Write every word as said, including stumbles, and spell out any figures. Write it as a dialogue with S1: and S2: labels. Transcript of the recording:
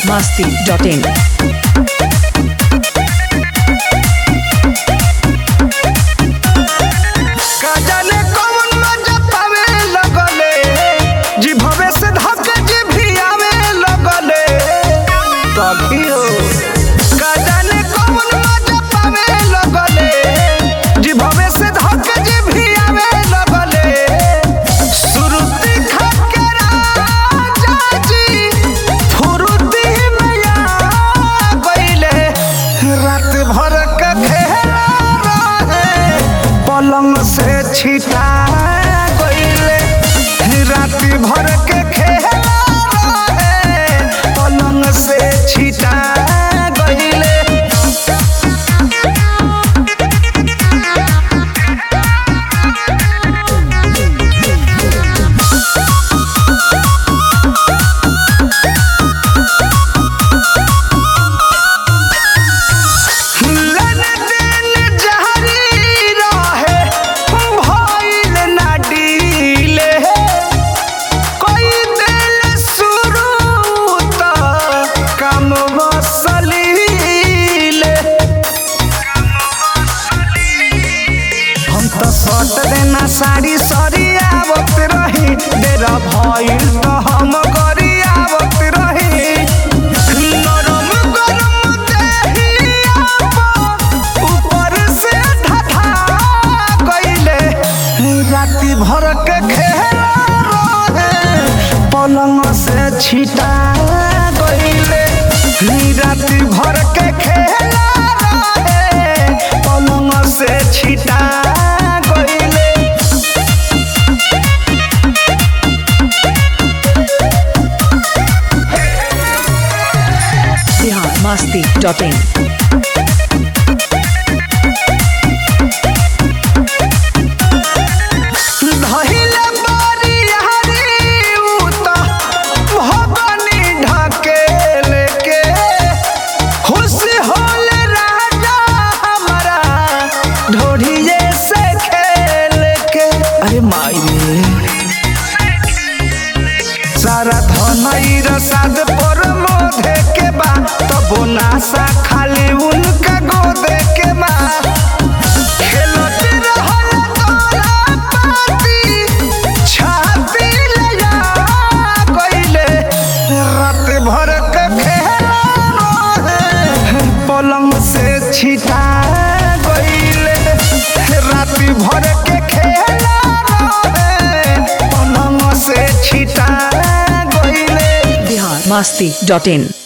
S1: masti dot in.
S2: पलंग से छिटा गइले राती भर के खेला रहे पलंग से छिटा गइले। सट देना साड़ी सरियावत रही डेरा भइल तो हम गरियावत रही नरम गरम देहिया ऊपर से ढठा गइले राती भर के खेला रहे पलंग से छिटा गइले राती भर के खेला रहे पलंग से छिटा
S1: masti dot in. सारा धनई रसाद पर मोधे के बा तबो नासा खाली उनका गोदे के बा खेलत रहल तोरा पाती छाती लया गइले रात भर के खेला रहे पलंग से छिटा गइले रात भर के खेला रहे पलंग से छिटा masti dot in.